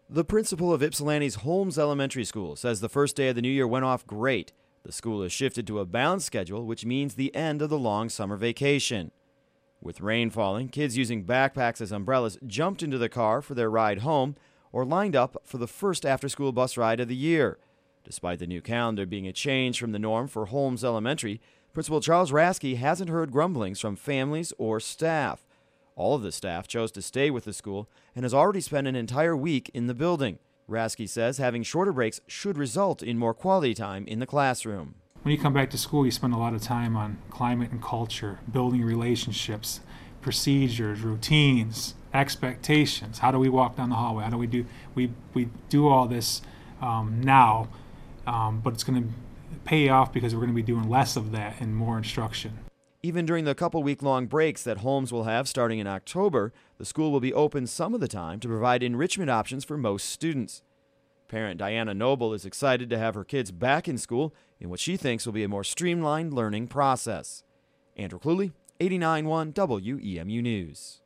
The principal of Ypsilanti's Holmes Elementary School says the first day of the new year went off great. The school has shifted to a balanced schedule, which means the end of the long summer vacation. With rain falling, kids using backpacks as umbrellas jumped into the car for their ride home or lined up for the first after-school bus ride of the year. Despite the new calendar being a change from the norm for Holmes Elementary, Principal Charles Rasky hasn't heard grumblings from families or staff. All of the staff chose to stay with the school and has already spent an entire week in the building. Rasky says having shorter breaks should result in more quality time in the classroom. When you come back to school, you spend a lot of time on climate and culture, building relationships, procedures, routines, expectations. How do we walk down the hallway? How do we do? We do all this now, but it's going to pay off because we're going to be doing less of that and more instruction. Even during the couple week-long breaks that Holmes will have starting in October, the school will be open some of the time to provide enrichment options for most students. Parent Diana Noble is excited to have her kids back in school in what she thinks will be a more streamlined learning process. Andrew Cluley, 89.1 WEMU News.